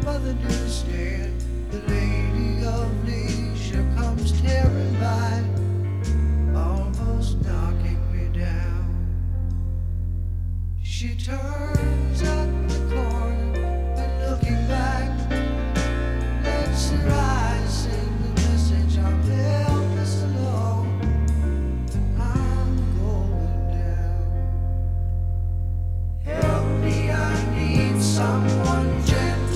mother didn't stand. The lady of leisure comes tearing by, almost knocking me down. She turned